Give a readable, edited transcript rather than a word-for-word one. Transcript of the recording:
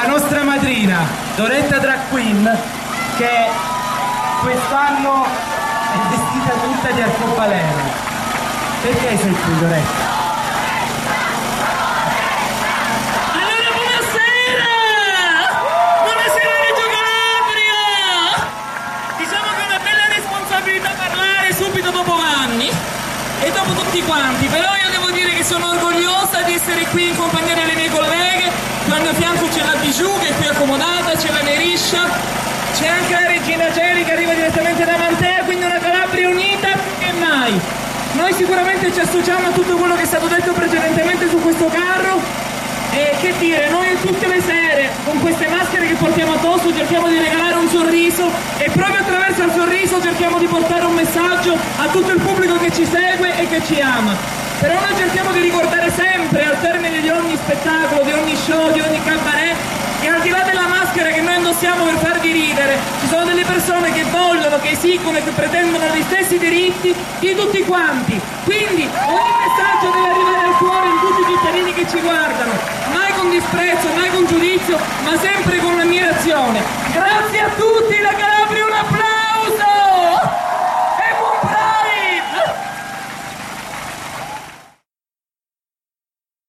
la nostra madrina Doretta Drag Queen, che quest'anno è vestita tutta di arcobaleno. Perché sei qui, Doretta? Allora, buonasera! Buonasera Reggio Calabria! Diciamo che è una bella responsabilità parlare subito dopo Vanni e dopo tutti quanti, però io devo dire che sono orgogliosa di essere qui in compagnia delle mie colleghe. Qui al mio fianco c'è la Bijou che è qui accomodata, c'è la Neriscia, c'è anche la Regina Geli che arriva direttamente da Mantea, quindi una Calabria unita più che mai. Noi sicuramente ci associamo a tutto quello che è stato detto precedentemente su questo carro e che dire, noi tutte le sere con queste maschere che portiamo addosso cerchiamo di regalare un sorriso e proprio attraverso il sorriso cerchiamo di portare un messaggio a tutto il pubblico che ci segue e che ci ama. Però noi cerchiamo di ricordare sempre al termine di ogni spettacolo, di ogni show, di ogni cabaret, che al di là della maschera che noi indossiamo per farvi ridere, ci sono delle persone che vogliono, che esigono e che pretendono gli stessi diritti di tutti quanti. Quindi ogni messaggio deve arrivare al cuore di tutti i cittadini che ci guardano, mai con disprezzo, mai con giudizio, ma sempre con ammirazione. Grazie a tutti, la Calabria